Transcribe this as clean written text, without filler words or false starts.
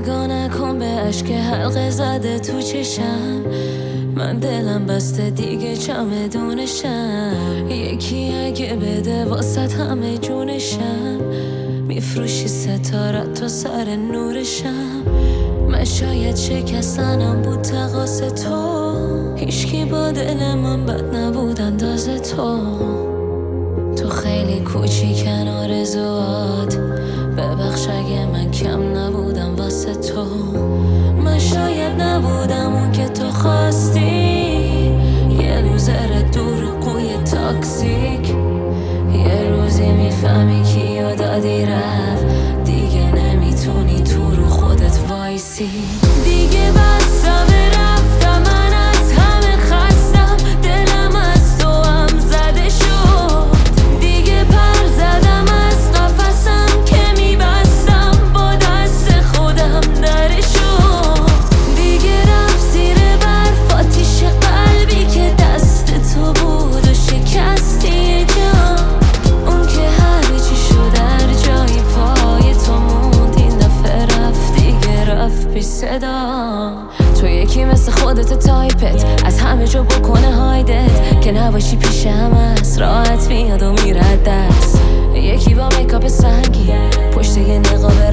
نگاه نکن به اشک حلقه زده تو چشم، من دلم بسته دیگه چمدونشم. یکی اگه بده واسط همه جونشم، میفروشی ستارت تو سر نورشم. من شاید شکستنم بود تقاس تو، هیچکی با دل من بد نبود انداز تو. تو خیلی کوچیکن آرزوات، ببخش اگه من کم نبودم واسه تو. من شاید نبودم اون که تو خواستی، یه لوزر دروغگوی تاکسیک. یه روزی میفهمی کیو دادی رفت، دیگه نمیتونی تو رو خودت وایسی. دیگه بسم رفتم، من از همه خستم، دلم از تو هم زده شد. دیگه پر زدم از قفسم که میبستم، با دست خودم درشو. دیگه رفت زیر برف آتیش قلبی که دست تو بود و شکستی جا. اون که هر چی شد در جای پای تو موند، این دفعه رفت دیگه رفت بی صدا. تو یکی مثل خودت تایپت از همه جا بکنه هایدت، که نباشی پیش هم از راحت میاد و میره دست. یکی با میکاپ سنگی پشت یه نقاب